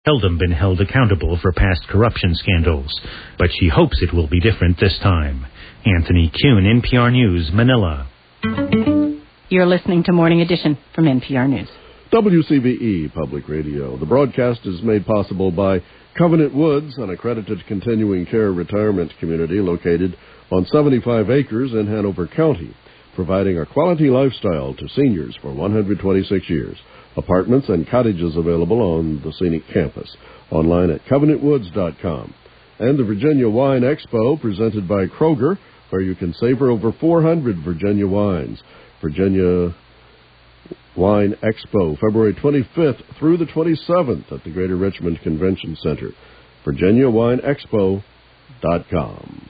seldom been held accountable for past corruption scandals, but she hopes it will be different this time. Anthony Kuhn, NPR News, Manila. You're listening to Morning Edition from NPR News. WCVE Public Radio. The broadcast is made possible by Covenant Woods, an accredited continuing care retirement community located on 75 acres in Hanover County, providing a quality lifestyle to seniors for 126 years. Apartments and cottages available on the scenic campus. Online at covenantwoods.com. And the Virginia Wine Expo, presented by Kroger, where you can savor over 400 Virginia wines. Virginia Wine Expo, February 25th through the 27th at the Greater Richmond Convention Center. VirginiaWineExpo.com.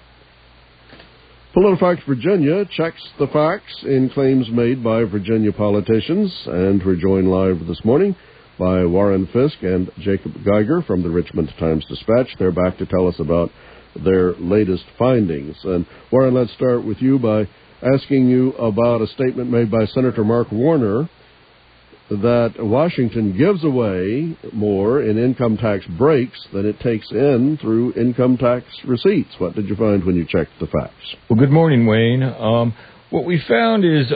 PolitiFact Virginia checks the facts in claims made by Virginia politicians, and we're joined live this morning by Warren Fisk and Jacob Geiger from the Richmond Times-Dispatch. They're back to tell us about their latest findings. And Warren, let's start with you by asking you about a statement made by Senator Mark Warner that Washington gives away more in income tax breaks than it takes in through income tax receipts. What did you find when you checked the facts? Well, good morning, Wayne. What we found is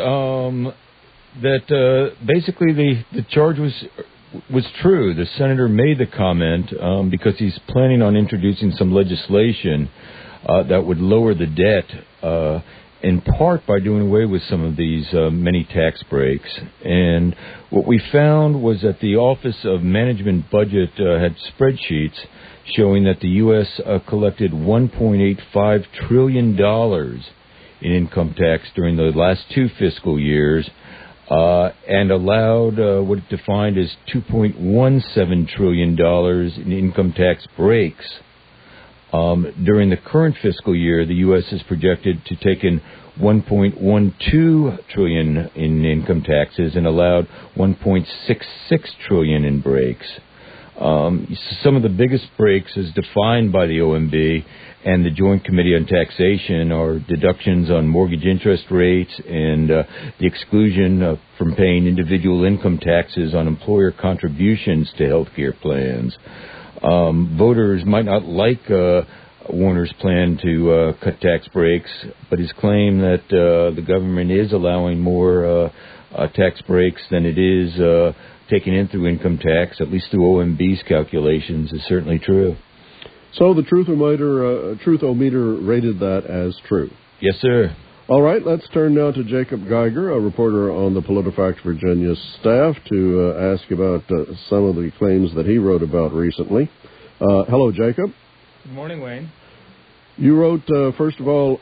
that basically the charge was true. The senator made the comment because he's planning on introducing some legislation that would lower the debt in part by doing away with some of these many tax breaks. And what we found was that the Office of Management Budget had spreadsheets showing that the U.S. collected $1.85 trillion in income tax during the last two fiscal years and allowed what it defined as $2.17 trillion in income tax breaks. During the current fiscal year, the U.S. is projected to take in $1.12 trillion in income taxes and allowed $1.66 trillion in breaks. Some of the biggest breaks, as defined by the OMB and the Joint Committee on Taxation, are deductions on mortgage interest rates and the exclusion from paying individual income taxes on employer contributions to health care plans. Voters might not like Warner's plan to cut tax breaks, but his claim that the government is allowing more tax breaks than it is taken in through income tax, at least through OMB's calculations, is certainly true. So the Truthometer rated that as true? Yes, sir. All right, let's turn now to Jacob Geiger, a reporter on the PolitiFact Virginia staff, to ask about some of the claims that he wrote about recently. Hello, Jacob. Good morning, Wayne. You wrote, first of all,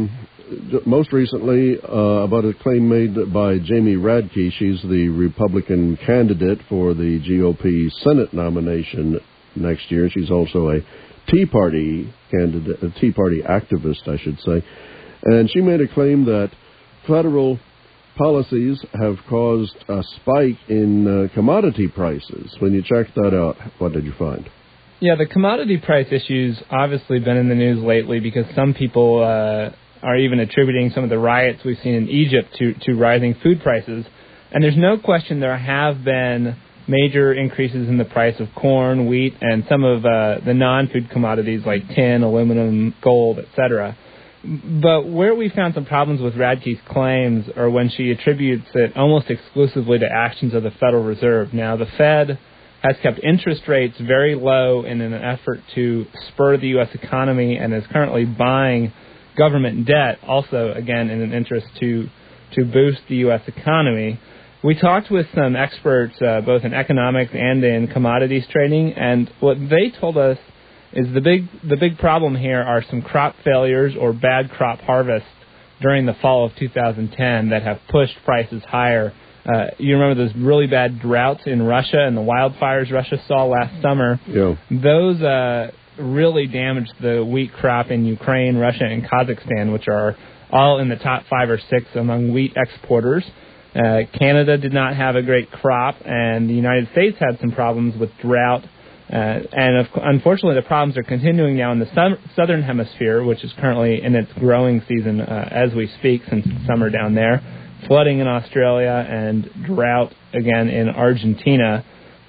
most recently about a claim made by Jamie Radke. She's the Republican candidate for the GOP Senate nomination next year. She's also a Tea Party candidate, a Tea Party activist, I should say. And she made a claim that federal policies have caused a spike in commodity prices. When you checked that out, what did you find? Yeah, the commodity price issue's obviously been in the news lately because some people are even attributing some of the riots we've seen in Egypt to rising food prices. And there's no question there have been major increases in the price of corn, wheat, and some of the non-food commodities like tin, aluminum, gold, etc. But where we found some problems with Radke's claims are when she attributes it almost exclusively to actions of the Federal Reserve. Now, the Fed has kept interest rates very low in an effort to spur the U.S. economy and is currently buying government debt, also, again, in an interest to boost the U.S. economy. We talked with some experts, both in economics and in commodities trading, and what they told us is the big problem here are some crop failures or bad crop harvests during the fall of 2010 that have pushed prices higher. You remember those really bad droughts in Russia and the wildfires Russia saw last summer? Yeah. Those really damaged the wheat crop in Ukraine, Russia, and Kazakhstan, which are all in the top 5 or 6 among wheat exporters. Canada did not have a great crop, and the United States had some problems with drought. Unfortunately, the problems are continuing now in the southern hemisphere, which is currently in its growing season as we speak, since it's summer down there. Flooding in Australia and drought again in Argentina.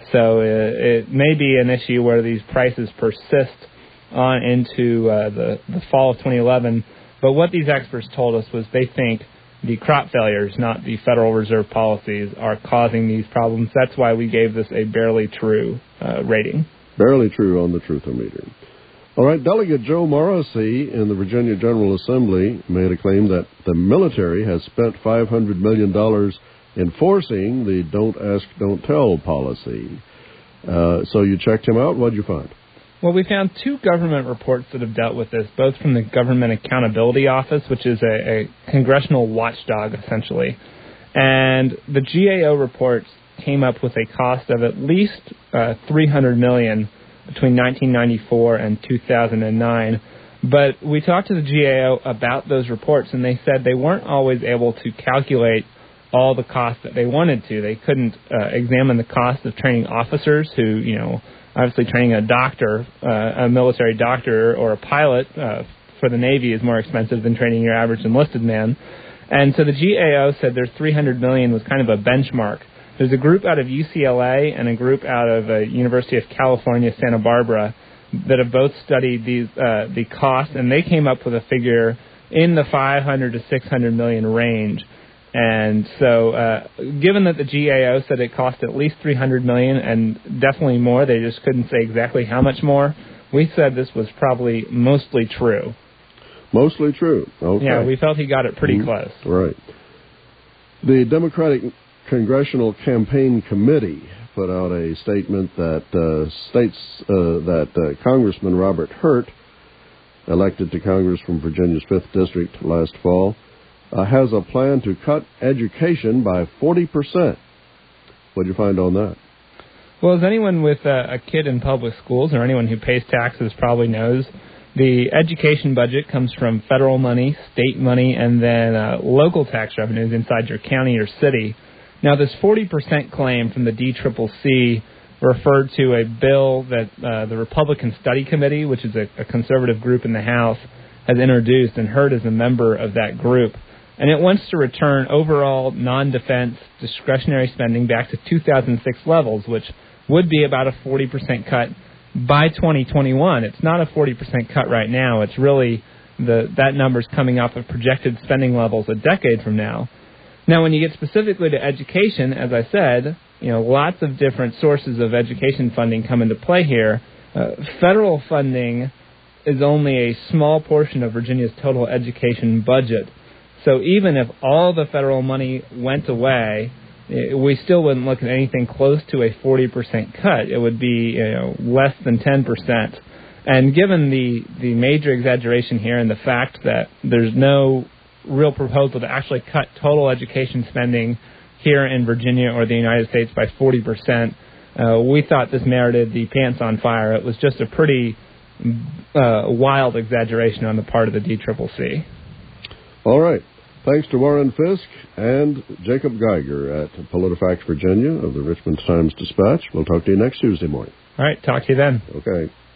So it may be an issue where these prices persist on into the fall of 2011. But what these experts told us was they think the crop failures, not the Federal Reserve policies, are causing these problems. That's why we gave this a barely true rating. Barely true on the Truthometer. All right, Delegate Joe Morrissey in the Virginia General Assembly made a claim that the military has spent $500 million enforcing the Don't Ask, Don't Tell policy. So you checked him out. What did you find? Well, we found two government reports that have dealt with this, both from the Government Accountability Office, which is a congressional watchdog, essentially. And the GAO reports came up with a cost of at least $300 million between 1994 and 2009. But we talked to the GAO about those reports, and they said they weren't always able to calculate all the costs that they wanted to. They couldn't examine the cost of training officers who, you know, obviously training a doctor, a military doctor or a pilot for the Navy is more expensive than training your average enlisted man. And so the GAO said their $300 million was kind of a benchmark. There's a group out of UCLA and a group out of University of California, Santa Barbara, that have both studied these the cost, and they came up with a figure in the 500 to 600 million range. And so, given that the GAO said it cost at least $300 million and definitely more, they just couldn't say exactly how much more, we said this was probably mostly true. Mostly true. Okay. Yeah, we felt he got it pretty close. Right. The Democratic Congressional Campaign Committee put out a statement that states that Congressman Robert Hurt, elected to Congress from Virginia's 5th District last fall, has a plan to cut education by 40%. What did you find on that? Well, as anyone with a kid in public schools or anyone who pays taxes probably knows, the education budget comes from federal money, state money, and then local tax revenues inside your county or city. Now, this 40% claim from the DCCC referred to a bill that the Republican Study Committee, which is a conservative group in the House, has introduced, and Hurt is a member of that group. And it wants to return overall non-defense discretionary spending back to 2006 levels, which would be about a 40% cut by 2021. It's not a 40% cut right now. It's really that number's coming off of projected spending levels a decade from now. Now, when you get specifically to education, as I said, you know, lots of different sources of education funding come into play here. Federal funding is only a small portion of Virginia's total education budget. So even if all the federal money went away, we still wouldn't look at anything close to a 40% cut. It would be, you know, less than 10%. And given the major exaggeration here and the fact that there's no real proposal to actually cut total education spending here in Virginia or the United States by 40%, we thought this merited the pants on fire. It was just a pretty wild exaggeration on the part of the DCCC. All right. Thanks to Warren Fisk and Jacob Geiger at PolitiFact Virginia of the Richmond Times-Dispatch. We'll talk to you next Tuesday morning. All right. Talk to you then. Okay.